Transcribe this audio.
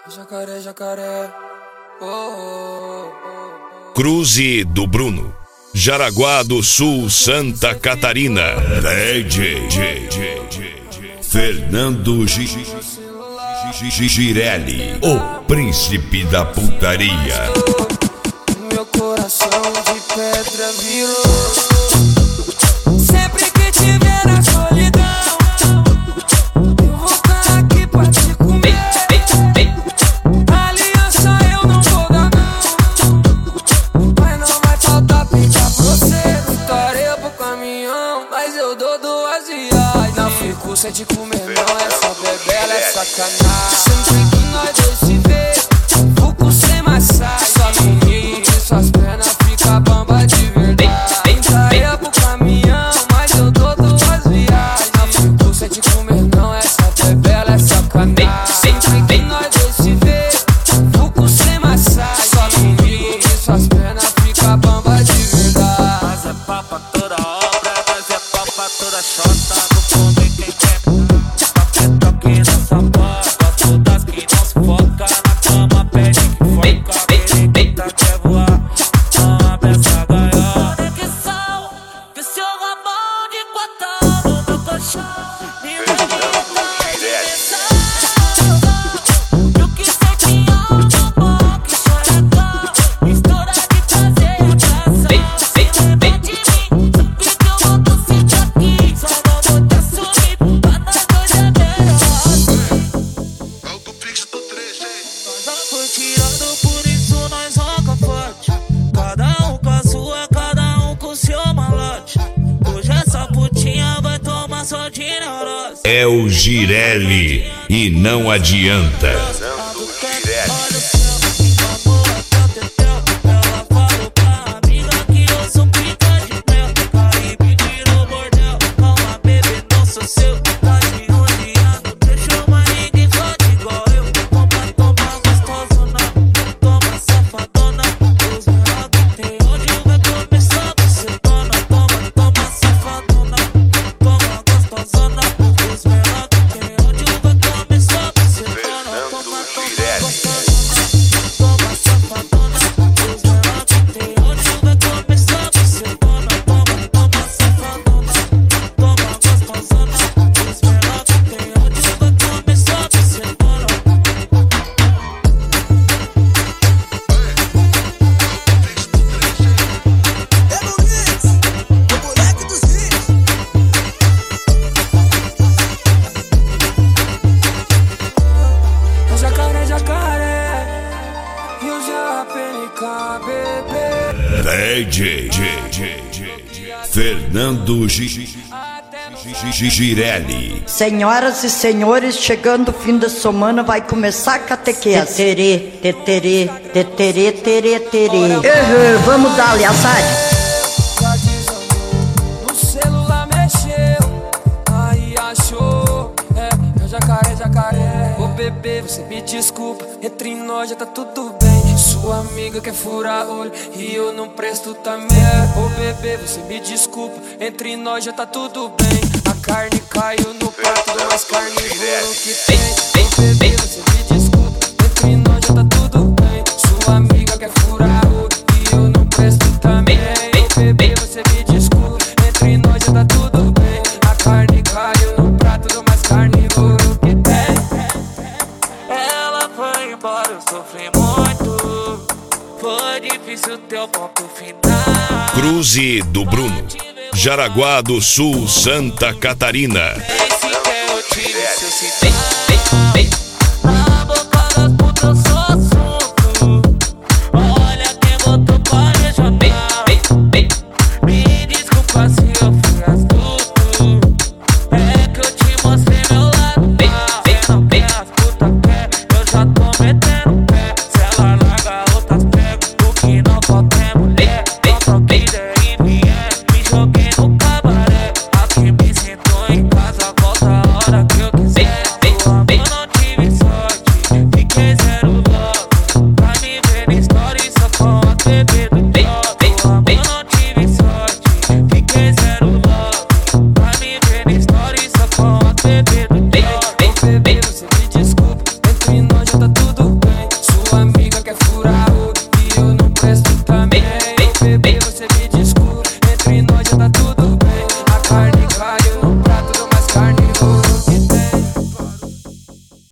Jacaré, jacaré. Oh, oh, oh. Cruze do Bruno, Jaraguá do Sul, Santa Catarina. DJ Fernando Girelli, o príncipe da putaria. Meu coração de pedra virou. Sempre que tiver a solidão, eu vou estar aqui pra te comer. Aliança eu não vou dar não, mas não vai faltar pintar pra você. Tarefa pro caminhão, mas eu dou 2 reais. Não fico sem te comer não, essa bebela é sacanagem. Sempre que nós dois se vê, fico sem massagem. Só comigo e suas pernas fica bamba de verdade. Tarefa pro caminhão, mas eu dou 2 reais. Não fico sem te comer não, essa bebela é sacanagem. Sempre que nós dois se vê, fico sem massagem. Só comigo e suas pernas fica bamba de verdade. Nós é papa toda obra, nós é papa toda chota. Vou comer quem quer, toque nessa boca. Todas que não se foca, na cama pede que foca. Periquita quer voar, não abre essa gaiola. Conexão, vê seu rabão de quatão no meu colchão. Me eu que sei que amo, bom, que choradão. Mistura de prazer e atração. Lembra de mim, sabe que eu vou tossir aqui. Só não vou te assumir, pra nós dois é melhor. É o do Pix do 3, hein? Nós já foi tirado, por isso nós roca forte. Cada um com a sua, cada um com o seu malote. Hoje essa putinha vai tomar só de neurose. É o Girelli e não adianta. Fernando Girelli. Olha o céu, amor, até o tetel. Ela falou pra amiga que eu sou pica de mel. Caribe no bordel, calma bebê, não sou seu. Tá de 11 anos, deixou mais ninguém fode igual eu. Toma gostosona, toma safadona. Os menor que tem onde vai começar a ser dona. Toma safadona, toma gostosona. Os menor que tem onde vai começar a ser dona. Fernando Girelli. Toma safadona, os menor que tem onde vai começar a ser dona. Toma safadona, toma gostosona. Os menor que tem onde vai começar a ser dona. O moleque dos hits. Jacaré, jacaré. E o JPNK, bebê. DJ Fernando Girelli. Senhoras e senhores, chegando o fim da semana, vai começar a catequese. Teterê, teterê, teterê, teterê. Vamos dar-lhe azar. Já desandou, no celular mexeu, aí achou. É jacaré, jacaré. Ô bebê, você me desculpa, entre nós já tá tudo bem. Sua amiga quer furar olho e eu não presto também. Ô bebê, você me desculpa, entre nós já tá tudo bem. A carne caiu no prato do mais carnívoro que tem. Ô bebê, você me desculpa, entre nós já tá tudo bem. Sua amiga quer furar olho e eu não presto também. Ô bebê, você me desculpa, entre nós já tá tudo bem. A carne caiu no prato do mais carnívoro que tem. Ela foi embora, eu sofri muito. Foi difícil ter o ponto final. Cruze do Bruno, Jaraguá do Sul, Santa Catarina.